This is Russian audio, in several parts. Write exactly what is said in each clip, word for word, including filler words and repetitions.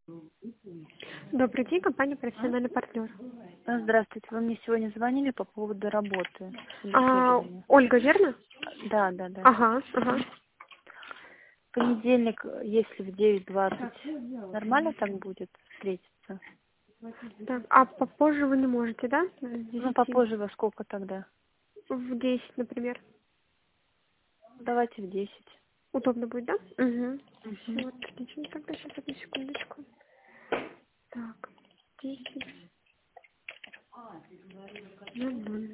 Добрый день, компания «Профессиональный партнер». А, Здравствуйте, вы мне сегодня звонили по поводу работы, А, собеседования. Ольга, верно? Да, да, да. Ага, ага. В понедельник, если в девять двадцать, нормально так будет встретиться? Так, а попозже вы не можете, да? С Ну, десяти? попозже во сколько тогда? В десять, например. Давайте в десять. Удобно будет, да? Угу. Мгм. Все, отлично. Тогда сейчас одну секундочку. Так, десять. Нормально.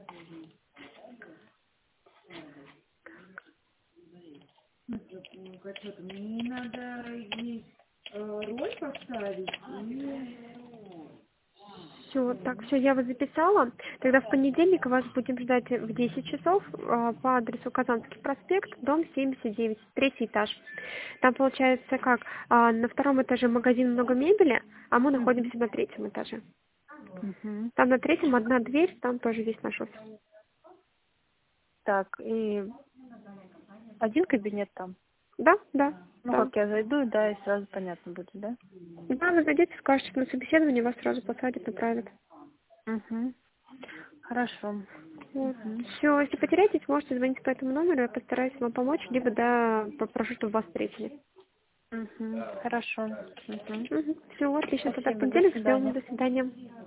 Мне надо ей э, роль поставить и... Все, так, все, я вас записала. Тогда в понедельник вас будем ждать в десять часов а, по адресу Казанский проспект, дом семьдесят девять, третий этаж. Там получается как, а, на втором этаже магазин много мебели, а мы Мгм. находимся на третьем этаже. Мгм. Там на третьем одна дверь, там тоже весь наш офис. Так, и один кабинет там? Да, да, Ну, да. как я зайду, да, и сразу понятно будет, да? Да, вы зайдете, скажете на соседование, вас сразу посадят, направят. Угу. Хорошо. Вот. Угу. Все, если потеряетесь, можете звонить по этому номеру, я постараюсь вам помочь, либо да, попрошу, чтобы вас встретили. Угу. Хорошо. Угу. Все, отлично, тогда в Спасибо, до понедельник ждем, свидания. до свидания.